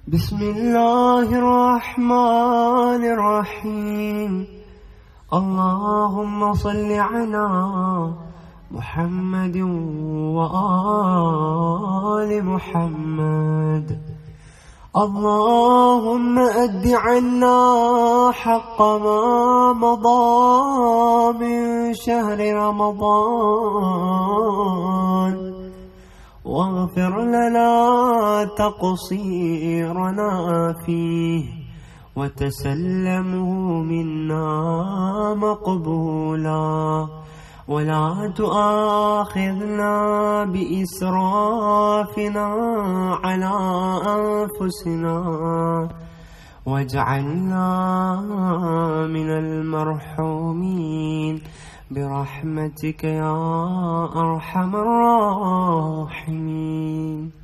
بسم الله الرحمن الرحيم. اللهم صل على محمد وآل محمد. اللهم أد عنا حق ما مضى من شهر رمضان، واغفر لنا تقصيرنا فيه، وتسلمه منا مقبولا، ولا تؤاخذنا بإسرافنا على أنفسنا، واجعلنا من المرحومين برحمتك يا أرحم الراحمين.